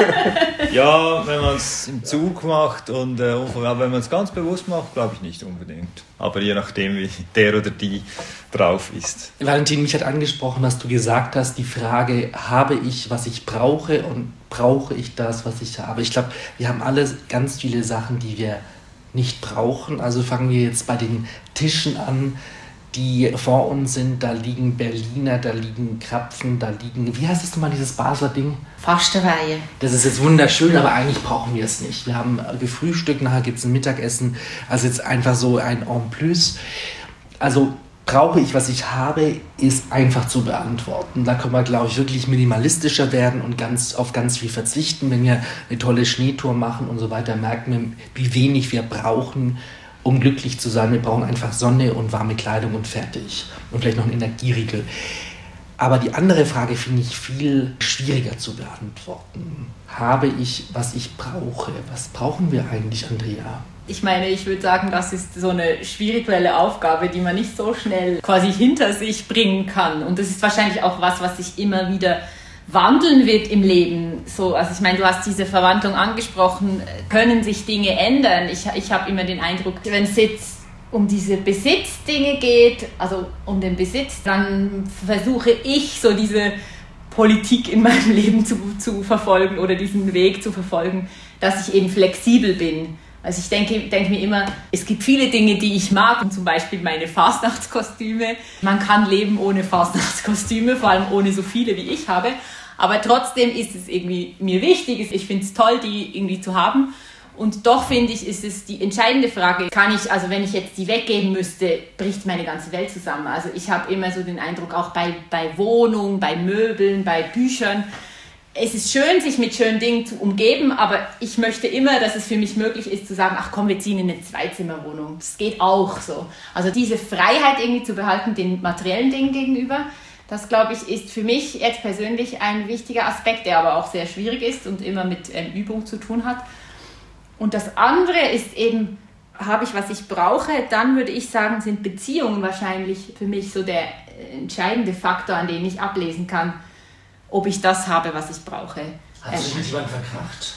Ja, wenn man es im Zug macht und wenn man es ganz bewusst macht, glaube ich nicht unbedingt. Aber je nachdem, wie der oder die drauf ist. Valentin, mich hat angesprochen, was du gesagt hast, die Frage, habe ich, was ich brauche und brauche ich das, was ich habe? Ich glaube, wir haben alle ganz viele Sachen, die wir nicht brauchen. Also fangen wir jetzt bei den Tischen an, die vor uns sind. Da liegen Berliner, da liegen Krapfen, da liegen, wie heißt das nochmal, dieses Basler Ding? Fasterweihe. Das ist jetzt wunderschön, aber eigentlich brauchen wir es nicht. Wir haben gefrühstückt, nachher gibt es ein Mittagessen. Also jetzt einfach so ein En plus. Also brauche ich, was ich habe, ist einfach zu beantworten. Da können wir, glaube ich, wirklich minimalistischer werden und auf ganz viel verzichten. Wenn wir eine tolle Schneetour machen und so weiter, merken wir, wie wenig wir brauchen, um glücklich zu sein. Wir brauchen einfach Sonne und warme Kleidung und fertig. Und vielleicht noch einen Energieriegel. Aber die andere Frage finde ich viel schwieriger zu beantworten. Habe ich, was ich brauche? Was brauchen wir eigentlich, Andrea? Ich meine, ich würde sagen, das ist so eine spirituelle Aufgabe, die man nicht so schnell quasi hinter sich bringen kann. Und das ist wahrscheinlich auch was sich immer wieder wandeln wird im Leben. So, also ich meine, du hast diese Verwandlung angesprochen, können sich Dinge ändern. Ich habe immer den Eindruck, wenn es jetzt um diese Besitzdinge geht, also um den Besitz, dann versuche ich so diese Politik in meinem Leben zu verfolgen oder diesen Weg zu verfolgen, dass ich eben flexibel bin. Also ich denke mir immer, es gibt viele Dinge, die ich mag, und zum Beispiel meine Fastnachtskostüme. Man kann leben ohne Fastnachtskostüme, vor allem ohne so viele, wie ich habe. Aber trotzdem ist es irgendwie mir wichtig. Ich finde es toll, die irgendwie zu haben. Und doch finde ich, ist es die entscheidende Frage, also wenn ich jetzt die weggeben müsste, bricht meine ganze Welt zusammen. Also ich habe immer so den Eindruck, auch bei Wohnungen, bei Möbeln, bei Büchern, es ist schön, sich mit schönen Dingen zu umgeben, aber ich möchte immer, dass es für mich möglich ist, zu sagen, ach komm, wir ziehen in eine Zweizimmerwohnung. Das geht auch so. Also diese Freiheit irgendwie zu behalten, den materiellen Dingen gegenüber, das, glaube ich, ist für mich jetzt persönlich ein wichtiger Aspekt, der aber auch sehr schwierig ist und immer mit Übung zu tun hat. Und das andere ist eben, habe ich, was ich brauche, dann würde ich sagen, sind Beziehungen wahrscheinlich für mich so der entscheidende Faktor, an dem ich ablesen kann, ob ich das habe, was ich brauche. Hast du dich mit jemandem verkracht?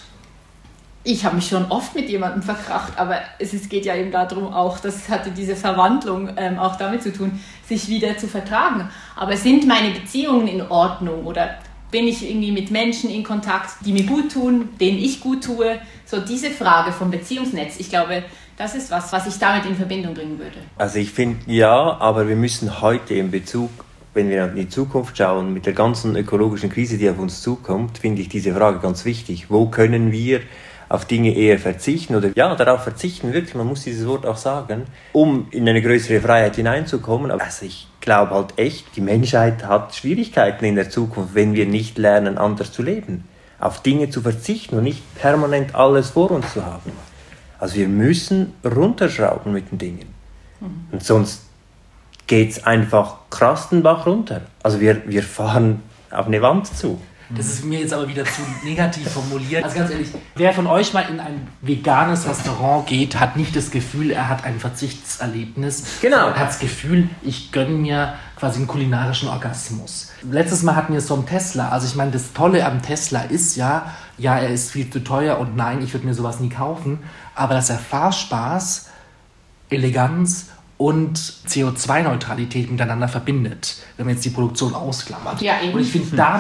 Ich habe mich schon oft mit jemandem verkracht, aber es geht ja eben darum auch, das hatte diese Verwandlung auch damit zu tun, sich wieder zu vertragen. Aber sind meine Beziehungen in Ordnung oder bin ich irgendwie mit Menschen in Kontakt, die mir gut tun, denen ich gut tue? So diese Frage vom Beziehungsnetz, ich glaube, das ist was ich damit in Verbindung bringen würde. Also ich finde, ja, aber wir müssen heute in Bezug, wenn wir in die Zukunft schauen, mit der ganzen ökologischen Krise, die auf uns zukommt, finde ich diese Frage ganz wichtig. Wo können wir auf Dinge eher verzichten oder darauf verzichten, wirklich, man muss dieses Wort auch sagen, um in eine größere Freiheit hineinzukommen. Also ich glaube halt echt, die Menschheit hat Schwierigkeiten in der Zukunft, wenn wir nicht lernen, anders zu leben. Auf Dinge zu verzichten und nicht permanent alles vor uns zu haben. Also wir müssen runterschrauben mit den Dingen. Und sonst geht es einfach krass den Bach runter. Also wir fahren auf eine Wand zu. Das ist mir jetzt aber wieder zu negativ formuliert. Also ganz ehrlich, wer von euch mal in ein veganes Restaurant geht, hat nicht das Gefühl, er hat ein Verzichtserlebnis. Genau. Er hat das Gefühl, ich gönne mir quasi einen kulinarischen Orgasmus. Letztes Mal hatten wir es so am Tesla. Also ich meine, das Tolle am Tesla ist ja, er ist viel zu teuer und nein, ich würde mir sowas nie kaufen. Aber dass der Fahrspaß Eleganz und CO2-Neutralität miteinander verbindet, wenn man jetzt die Produktion ausklammert. Ja, eben. Und ich finde, da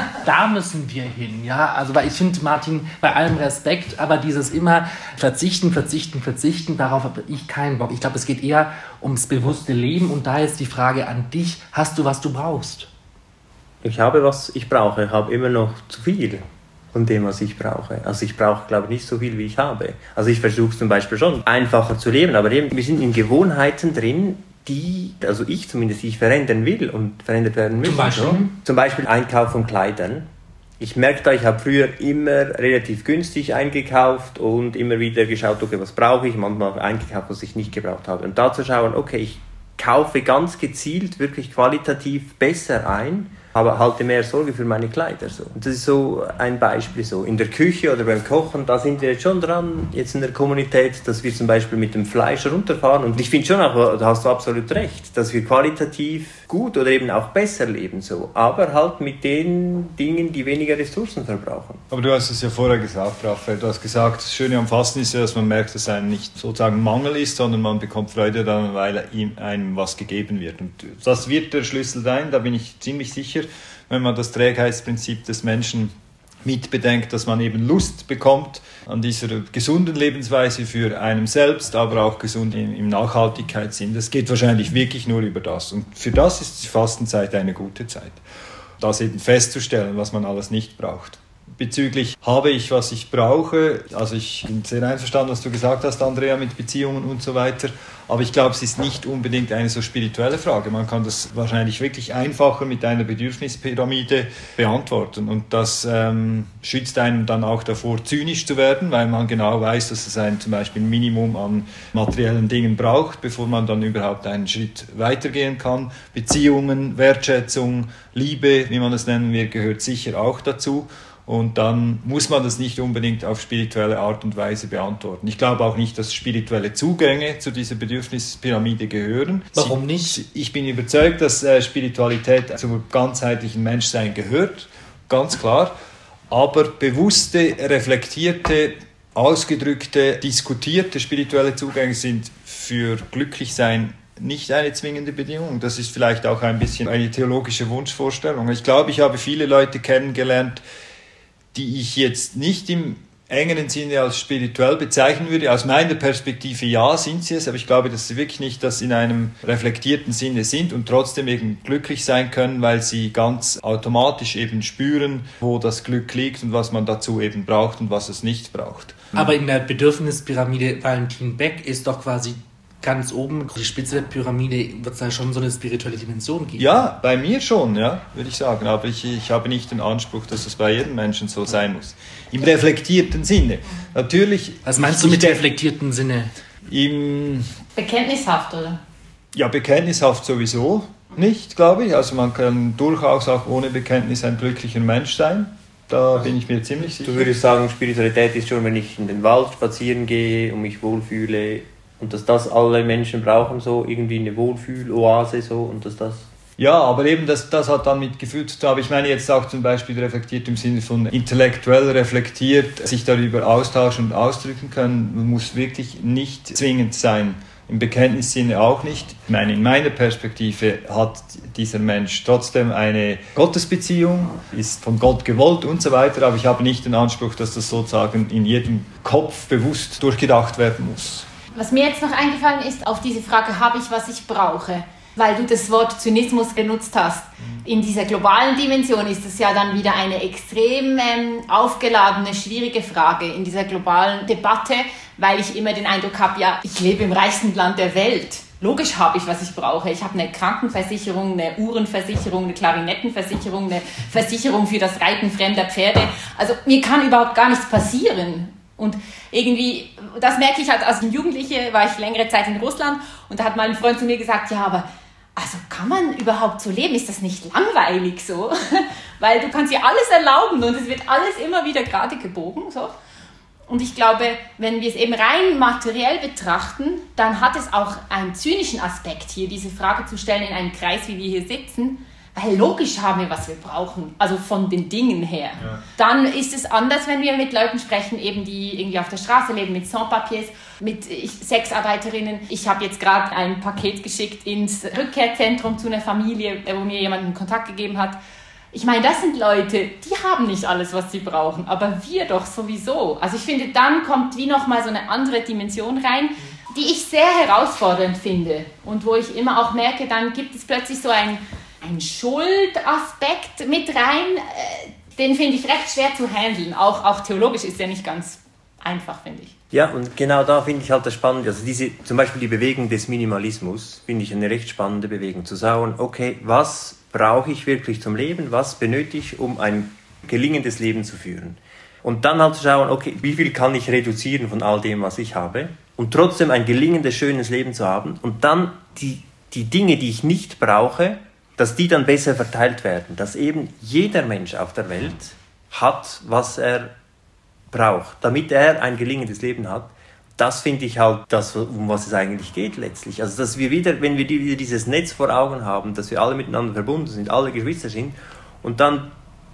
müssen wir hin. Ja? Also, weil ich finde, Martin, bei allem Respekt, aber dieses immer verzichten, darauf habe ich keinen Bock. Ich glaube, es geht eher ums bewusste Leben und da ist die Frage an dich, hast du, was du brauchst? Ich habe, was ich brauche. Ich habe immer noch zu viel von dem, was ich brauche. Also ich brauche, glaube ich, nicht so viel, wie ich habe. Also ich versuche zum Beispiel schon, einfacher zu leben, aber eben, wir sind in Gewohnheiten drin, die, also ich zumindest, die ich verändern will und verändert werden müssen. Zum Beispiel Einkauf von Kleidern. Ich merke da, ich habe früher immer relativ günstig eingekauft und immer wieder geschaut, okay, was brauche ich, manchmal eingekauft, was ich nicht gebraucht habe. Und da zu schauen, okay, ich kaufe ganz gezielt, wirklich qualitativ besser ein, aber halte mehr Sorge für meine Kleider. So. Und das ist so ein Beispiel. So. In der Küche oder beim Kochen, da sind wir jetzt schon dran, jetzt in der Kommunität, dass wir zum Beispiel mit dem Fleisch runterfahren. Und ich finde schon auch, da hast du absolut recht, dass wir qualitativ gut oder eben auch besser leben. So. Aber halt mit den Dingen, die weniger Ressourcen verbrauchen. Aber du hast es ja vorher gesagt, Raphael. Du hast gesagt, das Schöne am Fasten ist ja, dass man merkt, dass einem nicht sozusagen Mangel ist, sondern man bekommt Freude daran, weil einem was gegeben wird. Und das wird der Schlüssel sein, da bin ich ziemlich sicher, wenn man das Trägheitsprinzip des Menschen mitbedenkt, dass man eben Lust bekommt an dieser gesunden Lebensweise für einen selbst, aber auch gesund im Nachhaltigkeitssinn. Das geht wahrscheinlich wirklich nur über das. Und für das ist die Fastenzeit eine gute Zeit. Das eben festzustellen, was man alles nicht braucht. Bezüglich, habe ich, was ich brauche, also ich bin sehr einverstanden, was du gesagt hast, Andrea, mit Beziehungen und so weiter, aber ich glaube, es ist nicht unbedingt eine so spirituelle Frage. Man kann das wahrscheinlich wirklich einfacher mit einer Bedürfnispyramide beantworten und das schützt einen dann auch davor, zynisch zu werden, weil man genau weiß, dass es zum Beispiel ein Minimum an materiellen Dingen braucht, bevor man dann überhaupt einen Schritt weitergehen kann. Beziehungen, Wertschätzung, Liebe, wie man es nennen will, gehört sicher auch dazu. Und dann muss man das nicht unbedingt auf spirituelle Art und Weise beantworten. Ich glaube auch nicht, dass spirituelle Zugänge zu dieser Bedürfnispyramide gehören. Warum nicht? Ich bin überzeugt, dass Spiritualität zum ganzheitlichen Menschsein gehört, ganz klar. Aber bewusste, reflektierte, ausgedrückte, diskutierte spirituelle Zugänge sind für Glücklichsein nicht eine zwingende Bedingung. Das ist vielleicht auch ein bisschen eine theologische Wunschvorstellung. Ich glaube, ich habe viele Leute kennengelernt, die ich jetzt nicht im engeren Sinne als spirituell bezeichnen würde. Aus meiner Perspektive ja, sind sie es, aber ich glaube, dass sie wirklich nicht das in einem reflektierten Sinne sind und trotzdem eben glücklich sein können, weil sie ganz automatisch eben spüren, wo das Glück liegt und was man dazu eben braucht und was es nicht braucht. Aber in der Bedürfnispyramide Valentin Beck ist doch quasi ganz oben, die Spitze der Pyramide, wird es da schon so eine spirituelle Dimension geben? Ja, bei mir schon, ja, würde ich sagen. Aber ich habe nicht den Anspruch, dass es bei jedem Menschen so sein muss. Im reflektierten Sinne. Natürlich. Was meinst du mit reflektierten Sinne? Bekenntnishaft, oder? Ja, bekenntnishaft sowieso nicht, glaube ich. Also man kann durchaus auch ohne Bekenntnis ein glücklicher Mensch sein. Da bin ich mir ziemlich sicher. Du würdest sagen, Spiritualität ist schon, wenn ich in den Wald spazieren gehe und mich wohlfühle, und dass das alle Menschen brauchen, so irgendwie eine Wohlfühloase, so, und dass das... Ja, aber eben das hat dann mit Gefühl zu tun. Aber ich meine jetzt auch zum Beispiel reflektiert im Sinne von intellektuell reflektiert, sich darüber austauschen und ausdrücken können. Man muss wirklich nicht zwingend sein. Im Bekenntnissinne auch nicht. Ich meine, in meiner Perspektive hat dieser Mensch trotzdem eine Gottesbeziehung, ist von Gott gewollt und so weiter, aber ich habe nicht den Anspruch, dass das sozusagen in jedem Kopf bewusst durchgedacht werden muss. Was mir jetzt noch eingefallen ist, auf diese Frage, habe ich, was ich brauche? Weil du das Wort Zynismus genutzt hast. In dieser globalen Dimension ist es ja dann wieder eine extrem aufgeladene, schwierige Frage in dieser globalen Debatte, weil ich immer den Eindruck habe, ja, ich lebe im reichsten Land der Welt. Logisch habe ich, was ich brauche. Ich habe eine Krankenversicherung, eine Uhrenversicherung, eine Klarinettenversicherung, eine Versicherung für das Reiten fremder Pferde. Also mir kann überhaupt gar nichts passieren. Und irgendwie, das merke ich halt, als Jugendliche war ich längere Zeit in Russland und da hat mal ein Freund zu mir gesagt, ja, aber also kann man überhaupt so leben? Ist das nicht langweilig so? Weil du kannst dir alles erlauben und es wird alles immer wieder gerade gebogen. So. Und ich glaube, wenn wir es eben rein materiell betrachten, dann hat es auch einen zynischen Aspekt hier, diese Frage zu stellen in einem Kreis, wie wir hier sitzen, Weil logisch haben wir, was wir brauchen, also von den Dingen her. Ja. Dann ist es anders, wenn wir mit Leuten sprechen, eben die irgendwie auf der Straße leben, mit Sans-Papiers, mit Sexarbeiterinnen. Ich habe jetzt gerade ein Paket geschickt ins Rückkehrzentrum zu einer Familie, wo mir jemand einen Kontakt gegeben hat. Ich meine, das sind Leute, die haben nicht alles, was sie brauchen, aber wir doch sowieso. Also ich finde, dann kommt wie nochmal so eine andere Dimension rein, die ich sehr herausfordernd finde und wo ich immer auch merke, dann gibt es plötzlich so ein Schuldaspekt mit rein, den finde ich recht schwer zu handeln. Auch theologisch ist der nicht ganz einfach, finde ich. Ja, und genau da finde ich halt das Spannende. Also zum Beispiel die Bewegung des Minimalismus finde ich eine recht spannende Bewegung. Zu sagen, okay, was brauche ich wirklich zum Leben? Was benötige ich, um ein gelingendes Leben zu führen? Und dann halt zu schauen, okay, wie viel kann ich reduzieren von all dem, was ich habe? Und trotzdem ein gelingendes, schönes Leben zu haben. Und dann die Dinge, die ich nicht brauche, dass die dann besser verteilt werden. Dass eben jeder Mensch auf der Welt hat, was er braucht, damit er ein gelingendes Leben hat. Das finde ich halt das, um was es eigentlich geht letztlich. Also dass wir wieder, wenn wir wieder dieses Netz vor Augen haben, dass wir alle miteinander verbunden sind, alle Geschwister sind und dann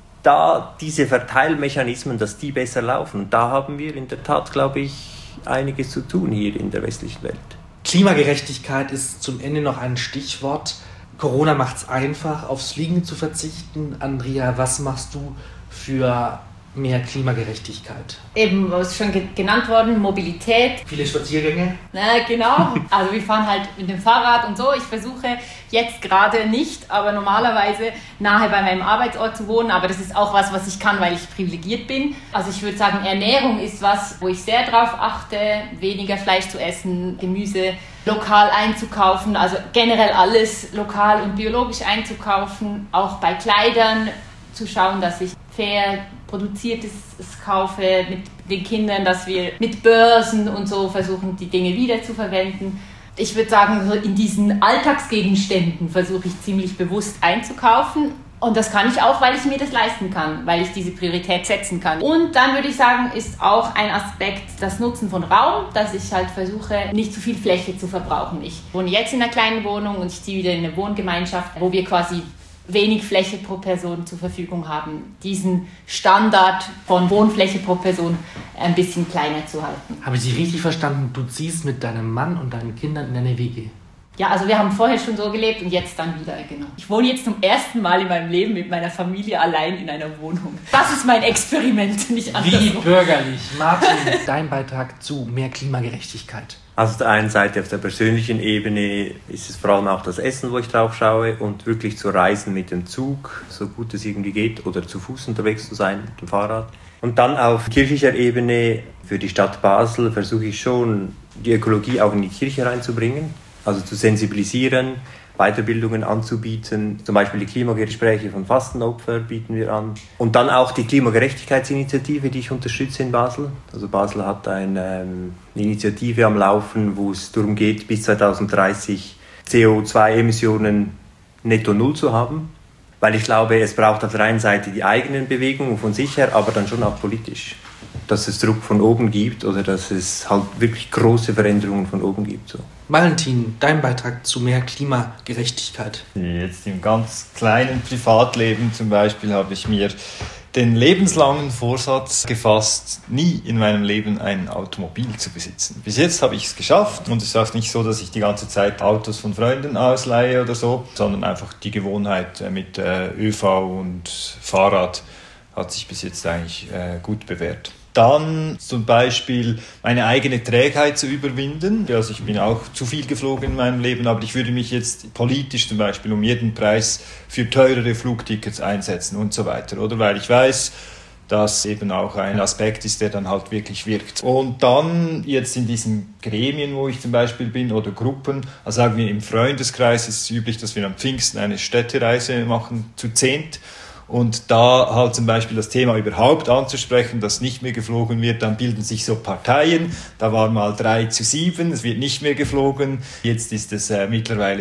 da diese Verteilmechanismen, dass die besser laufen. Und da haben wir in der Tat, glaube ich, einiges zu tun hier in der westlichen Welt. Klimagerechtigkeit ist zum Ende noch ein Stichwort. Corona macht es einfach, aufs Fliegen zu verzichten. Andrea, was machst du für mehr Klimagerechtigkeit? Eben, was schon genannt worden, Mobilität. Viele Spaziergänge? Genau. Also wir fahren halt mit dem Fahrrad und so. Ich versuche jetzt gerade nicht, aber normalerweise nahe bei meinem Arbeitsort zu wohnen. Aber das ist auch was ich kann, weil ich privilegiert bin. Also ich würde sagen, Ernährung ist was, wo ich sehr drauf achte, weniger Fleisch zu essen, Gemüse lokal einzukaufen, also generell alles lokal und biologisch einzukaufen. Auch bei Kleidern zu schauen, dass ich fair produziertes kaufe, mit den Kindern, dass wir mit Börsen und so versuchen, die Dinge wiederzuverwenden. Ich würde sagen, in diesen Alltagsgegenständen versuche ich ziemlich bewusst einzukaufen. Und das kann ich auch, weil ich mir das leisten kann, weil ich diese Priorität setzen kann. Und dann würde ich sagen, ist auch ein Aspekt das Nutzen von Raum, dass ich halt versuche, nicht zu viel Fläche zu verbrauchen. Ich wohne jetzt in einer kleinen Wohnung und ich ziehe wieder in eine Wohngemeinschaft, wo wir quasi wenig Fläche pro Person zur Verfügung haben, diesen Standard von Wohnfläche pro Person ein bisschen kleiner zu halten. Habe ich dich richtig verstanden? Du ziehst mit deinem Mann und deinen Kindern in eine WG? Ja, also wir haben vorher schon so gelebt und jetzt dann wieder, genau. Ich wohne jetzt zum ersten Mal in meinem Leben mit meiner Familie allein in einer Wohnung. Das ist mein Experiment, nicht anders. Wie bürgerlich. Martin, dein Beitrag zu mehr Klimagerechtigkeit. Also auf der einen Seite auf der persönlichen Ebene ist es vor allem auch das Essen, wo ich drauf schaue und wirklich zu reisen mit dem Zug, so gut es irgendwie geht, oder zu Fuß unterwegs zu sein mit dem Fahrrad. Und dann auf kirchlicher Ebene für die Stadt Basel versuche ich schon, die Ökologie auch in die Kirche reinzubringen, also zu sensibilisieren, Weiterbildungen anzubieten, zum Beispiel die Klimagespräche von Fastenopfer bieten wir an. Und dann auch die Klimagerechtigkeitsinitiative, die ich unterstütze in Basel. Also Basel hat eine Initiative am Laufen, wo es darum geht, bis 2030 CO2-Emissionen netto null zu haben. Weil ich glaube, es braucht auf der einen Seite die eigenen Bewegungen von sich her, aber dann schon auch politisch. Dass es Druck von oben gibt oder dass es halt wirklich große Veränderungen von oben gibt. So. Valentin, dein Beitrag zu mehr Klimagerechtigkeit. Jetzt im ganz kleinen Privatleben zum Beispiel habe ich mir den lebenslangen Vorsatz gefasst, nie in meinem Leben ein Automobil zu besitzen. Bis jetzt habe ich es geschafft und es ist auch nicht so, dass ich die ganze Zeit Autos von Freunden ausleihe oder so, sondern einfach die Gewohnheit mit ÖV und Fahrrad hat sich bis jetzt eigentlich gut bewährt. Dann zum Beispiel meine eigene Trägheit zu überwinden. Also ich bin auch zu viel geflogen in meinem Leben, aber ich würde mich jetzt politisch zum Beispiel um jeden Preis für teurere Flugtickets einsetzen und so weiter. Oder weil ich weiß, dass eben auch ein Aspekt ist, der dann halt wirklich wirkt. Und dann jetzt in diesen Gremien, wo ich zum Beispiel bin, oder Gruppen, also sagen wir im Freundeskreis ist es üblich, dass wir am Pfingsten eine Städtereise machen, zu 10. Und da halt zum Beispiel das Thema überhaupt anzusprechen, dass nicht mehr geflogen wird, dann bilden sich so Parteien. Da war mal 3:7, es wird nicht mehr geflogen. Jetzt ist es mittlerweile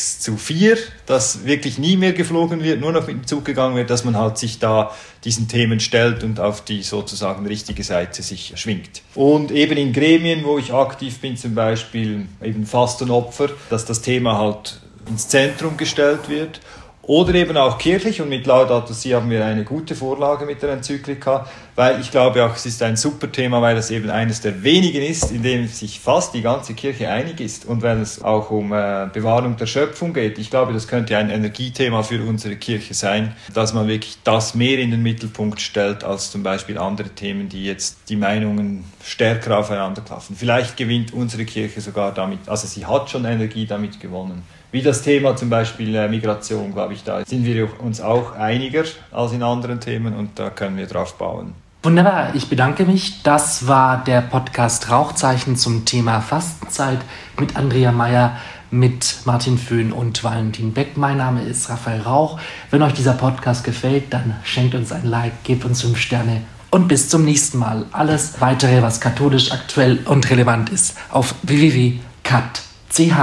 6:4, dass wirklich nie mehr geflogen wird, nur noch mit dem Zug gegangen wird, dass man halt sich da diesen Themen stellt und auf die sozusagen richtige Seite sich schwingt. Und eben in Gremien, wo ich aktiv bin, zum Beispiel eben Fastenopfer, dass das Thema halt ins Zentrum gestellt wird. Oder eben auch kirchlich, und mit Laudato Si haben wir eine gute Vorlage mit der Enzyklika, weil ich glaube auch, es ist ein super Thema, weil es eben eines der wenigen ist, in dem sich fast die ganze Kirche einig ist, und wenn es auch um Bewahrung der Schöpfung geht. Ich glaube, das könnte ein Energiethema für unsere Kirche sein, dass man wirklich das mehr in den Mittelpunkt stellt, als zum Beispiel andere Themen, die jetzt die Meinungen stärker aufeinanderklaffen. Vielleicht gewinnt unsere Kirche sogar damit, also sie hat schon Energie damit gewonnen. Wie das Thema zum Beispiel Migration, glaube ich, da sind wir uns auch einiger als in anderen Themen, und da können wir drauf bauen. Wunderbar, ich bedanke mich. Das war der Podcast Rauchzeichen zum Thema Fastenzeit mit Andrea Meyer, mit Martin Föhn und Valentin Beck. Mein Name ist Raphael Rauch. Wenn euch dieser Podcast gefällt, dann schenkt uns ein Like, gebt uns 5 Sterne und bis zum nächsten Mal. Alles Weitere, was katholisch, aktuell und relevant ist, auf www.kat.ch.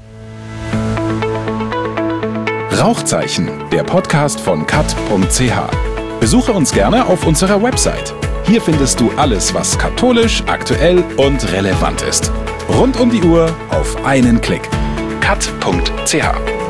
Rauchzeichen, der Podcast von kat.ch. Besuche uns gerne auf unserer Website. Hier findest du alles, was katholisch, aktuell und relevant ist. Rund um die Uhr auf einen Klick. kat.ch